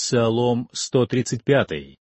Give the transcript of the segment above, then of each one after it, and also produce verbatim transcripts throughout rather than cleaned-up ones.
Псалом сто тридцать пять.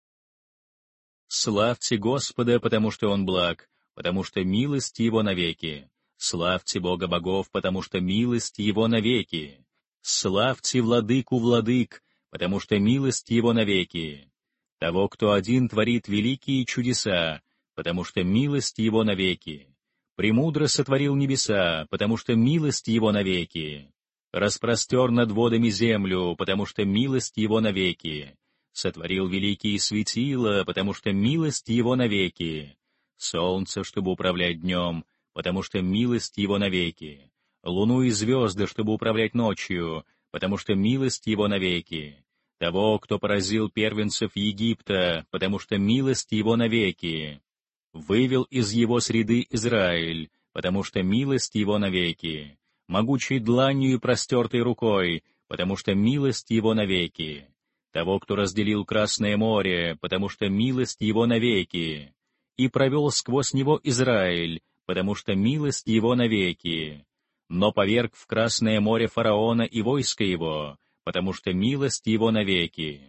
Славьте Господа, потому что Он благ, потому что милость Его навеки. Славьте Бога богов, потому что милость Его навеки. Славьте Владыку владык, потому что милость Его навеки. Того, кто один творит великие чудеса, потому что милость Его навеки. Премудро сотворил небеса, потому что милость Его навеки. Распростер над водами землю, потому что милость Его навеки. Сотворил великие светила, потому что милость Его навеки. Солнце, чтобы управлять днем, потому что милость Его навеки. Луну и звезды, чтобы управлять ночью, потому что милость Его навеки. Того, кто поразил первенцев Египта, потому что милость Его навеки. Вывел из его среды Израиль, потому что милость Его навеки. Могучей дланью и простертой рукой, потому что милость Его навеки. Того, кто разделил Красное море, потому что милость Его навеки. И провел сквозь него Израиль, потому что милость Его навеки. Но поверг в Красное море фараона и войско его, потому что милость Его навеки.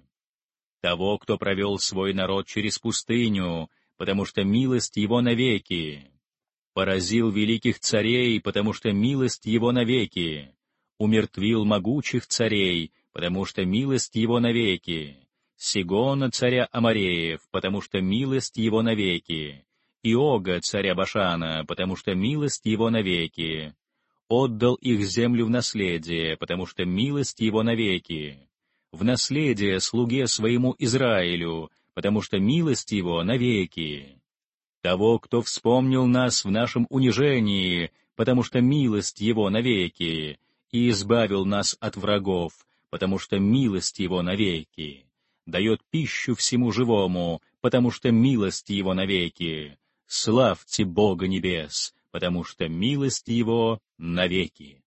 Того, кто провел свой народ через пустыню, потому что милость Его навеки. Поразил великих царей, потому что милость Его навеки. Умертвил могучих царей, потому что милость Его навеки. Сигона царя Амореев, потому что милость Его навеки. Иога царя Башана, потому что милость Его навеки. Отдал их землю в наследие, потому что милость Его навеки. В наследие слуге своему Израилю, потому что милость Его навеки. Того, кто вспомнил нас в нашем унижении, потому что милость Его навеки, и избавил нас от врагов, потому что милость Его навеки, дает пищу всему живому, потому что милость Его навеки. Славьте Бога небес, потому что милость Его навеки.